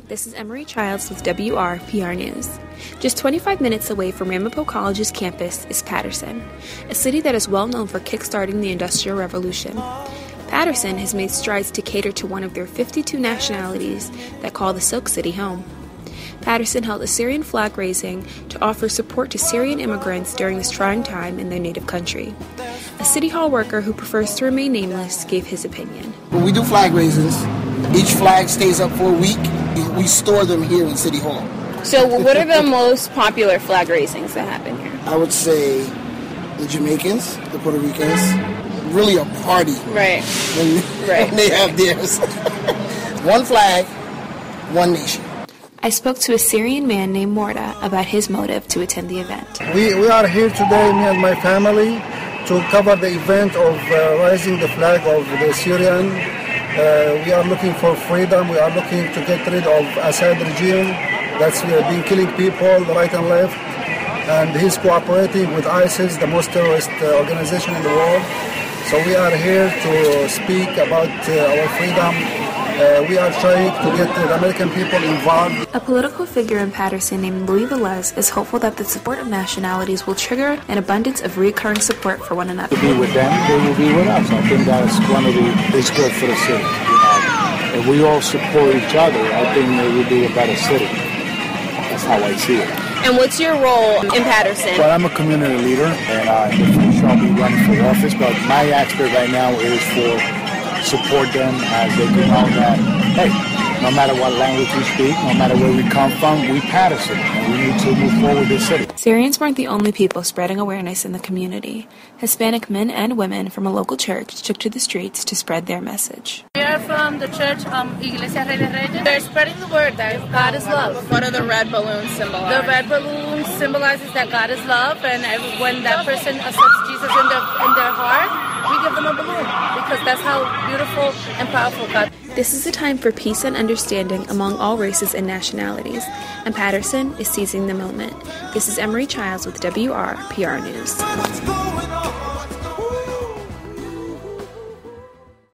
This is Emery Childs with WRPR News. Just 25 minutes away from Ramapo College's campus is Patterson, a city that is well known for kickstarting the Industrial Revolution. Patterson has made strides to cater to one of their 52 nationalities that call the Silk City home. Patterson held a Syrian flag raising to offer support to Syrian immigrants during this trying time in their native country. A City Hall worker who prefers to remain nameless gave his opinion. When we do flag raisings, each flag stays up for a week. We store them here in City Hall. So what are the most popular flag raisings that happen here? I would say the Jamaicans, the Puerto Ricans, really a party. Right. When they have theirs. One flag, one nation. I spoke to a Syrian man named Morda about his motive to attend the event. We are here today, me and my family, to cover the event of raising the flag of the Syrian. We are looking for freedom. We are looking to get rid of Assad regime that's been killing people right and left. And he's cooperating with ISIS, the most terrorist organization in the world. So we are here to speak about our freedom. We are trying to get the American people involved. A political figure in Patterson named Louis Velez is hopeful that the support of nationalities will trigger an abundance of recurring support for one another. To be with them, they will be with us. I think that's it's good for the city. If we all support each other, I think it will be a better city. That's how I see it. And what's your role in Patterson? Well, I'm a community leader, and in the future I'll be running for office, but my aspect right now is for support them as they can know that, hey, no matter what language we speak, no matter where we come from, we Patterson, and we need to move forward this city. Syrians weren't the only people spreading awareness in the community. Hispanic men and women from a local church took to the streets to spread their message. We are from the church Iglesia Rey de Reyes. They're spreading the word that God is love. What do the red balloons symbolize? The red balloon symbolizes that God is love, and when that person accepts Jesus in their heart, we give them a balloon, because that's how beautiful and powerful God is. This is a time for peace and understanding among all races and nationalities, and Patterson is seizing the moment. This is Emery Childs with WRPR News.